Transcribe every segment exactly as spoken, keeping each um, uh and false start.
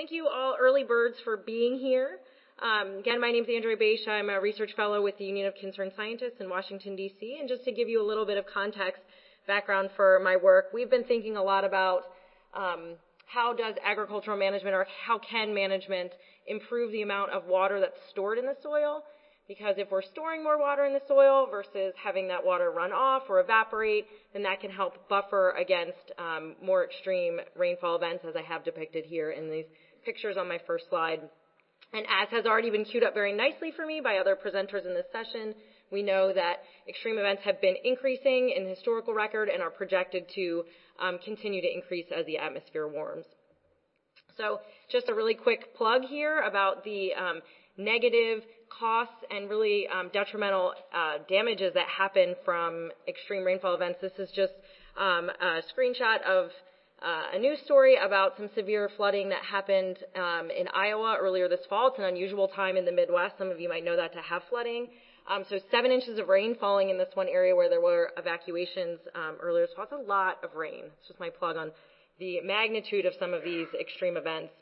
thank you all early birds for being here. Um, again, my name is Andrea Bache. I'm a research fellow with the Union of Concerned Scientists in Washington, D C And just to give you a little bit of context, background for my work, we've been thinking a lot about um, how does agricultural management, or how can management improve the amount of water that's stored in the soil? Because if we're storing more water in the soil versus having that water run off or evaporate, then that can help buffer against um, more extreme rainfall events, as I have depicted here in these pictures on my first slide. And as has already been queued up very nicely for me by other presenters in this session, we know that extreme events have been increasing in the historical record and are projected to um, continue to increase as the atmosphere warms. So just a really quick plug here about the um, negative costs and really um, detrimental uh, damages that happen from extreme rainfall events. This is just um, a screenshot of uh, a news story about some severe flooding that happened um, in Iowa earlier this fall. It's an unusual time in the Midwest. Some of you might know that, to have flooding. Um, so seven inches of rain falling in this one area where there were evacuations um, earlier this fall. It's a lot of rain. It's just my plug on the magnitude of some of these extreme events.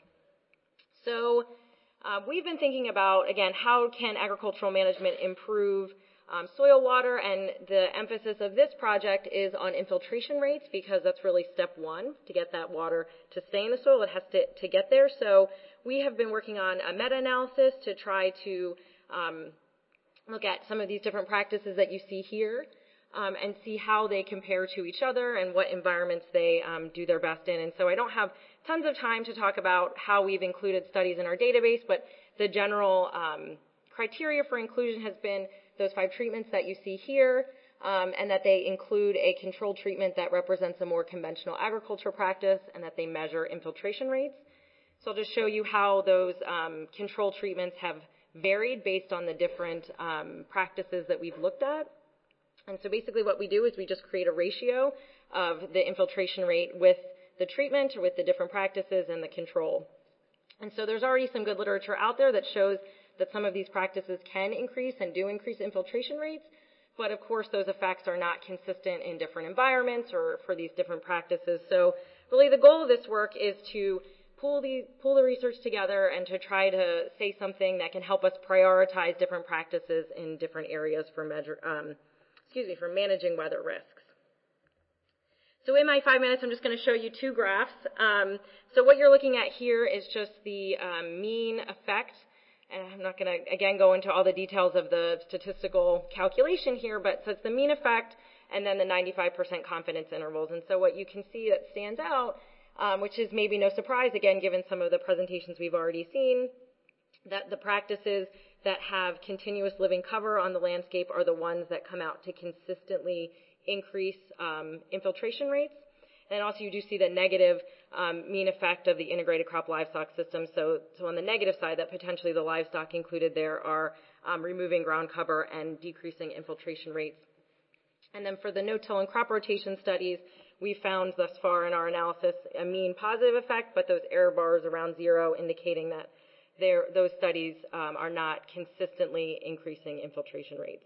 So Uh, we've been thinking about, again, how can agricultural management improve um, soil water, and the emphasis of this project is on infiltration rates, because that's really step one to get that water to stay in the soil. It has to, to get there. So we have been working on a meta-analysis to try to um, look at some of these different practices that you see here um, and see how they compare to each other and what environments they um, do their best in. And so I don't have tons of time to talk about how we've included studies in our database, but the general um, criteria for inclusion has been those five treatments that you see here, um, and that they include a controlled treatment that represents a more conventional agriculture practice, and that they measure infiltration rates. So I'll just show you how those um, controlled treatments have varied based on the different um, practices that we've looked at. And so basically what we do is we just create a ratio of the infiltration rate with the treatment, or with the different practices and the control. And so there's already some good literature out there that shows that some of these practices can increase and do increase infiltration rates, but of course those effects are not consistent in different environments or for these different practices. So really the goal of this work is to pull the, pull the research together and to try to say something that can help us prioritize different practices in different areas for measure, um, excuse me, for managing weather risks. So in my five minutes, I'm just going to show you two graphs. Um, so what you're looking at here is just the um, mean effect. And I'm not going to, again, go into all the details of the statistical calculation here, but so it's the mean effect and then the ninety-five percent confidence intervals. And so what you can see that stands out, um, which is maybe no surprise, again, given some of the presentations we've already seen, that the practices that have continuous living cover on the landscape are the ones that come out to consistently increase um, infiltration rates. And also you do see the negative um, mean effect of the integrated crop livestock system. So, so on the negative side, that potentially the livestock included there are um, removing ground cover and decreasing infiltration rates. And then for the no-till and crop rotation studies, we found thus far in our analysis a mean positive effect, but those error bars around zero indicating that those studies um, are not consistently increasing infiltration rates.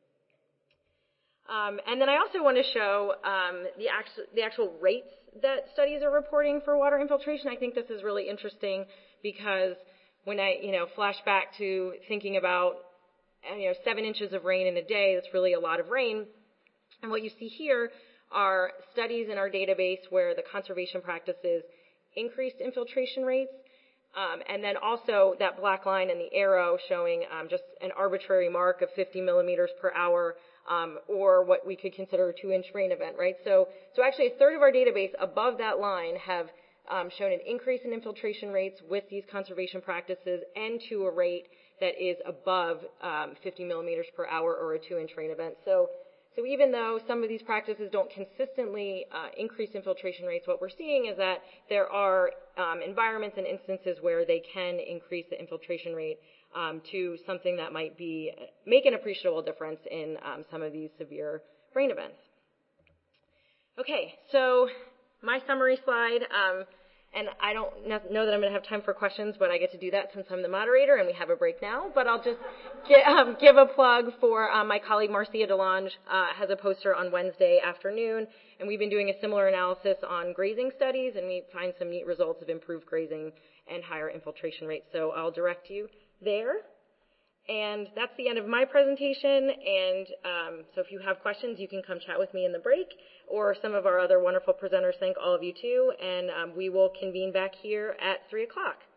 Um, and then I also want to show um, the, actual, the actual rates that studies are reporting for water infiltration. I think this is really interesting because when I, you know, flash back to thinking about, you know, seven inches of rain in a day, that's really a lot of rain. And what you see here are studies in our database where the conservation practices increased infiltration rates. Um, and then also that black line and the arrow showing um, just an arbitrary mark of fifty millimeters per hour. Um, or what we could consider a two-inch rain event, right? So, so actually a third of our database above that line have um, shown an increase in infiltration rates with these conservation practices and to a rate that is above um, fifty millimeters per hour or a two-inch rain event. So, so even though some of these practices don't consistently uh, increase infiltration rates, what we're seeing is that there are um, environments and instances where they can increase the infiltration rate Um, to something that might be make an appreciable difference in um, some of these severe rain events. Okay, so my summary slide, um, and I don't know that I'm going to have time for questions, but I get to do that since I'm the moderator and we have a break now. But I'll just get, um, give a plug for um, my colleague Marcia DeLange uh, has a poster on Wednesday afternoon, and we've been doing a similar analysis on grazing studies, and we find some neat results of improved grazing and higher infiltration rates. So I'll direct you there. And that's the end of my presentation. And um, so if you have questions, you can come chat with me in the break, or some of our other wonderful presenters thank all of you too. And um, we will convene back here at three o'clock.